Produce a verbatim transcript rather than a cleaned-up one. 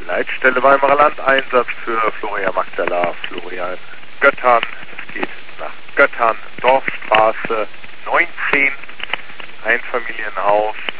Leitstelle Weimarer Land, Einsatz für Florian Magdala, Florian Göttern. Es geht nach Göttern, Dorfstraße neunzehn, Einfamilienhaus.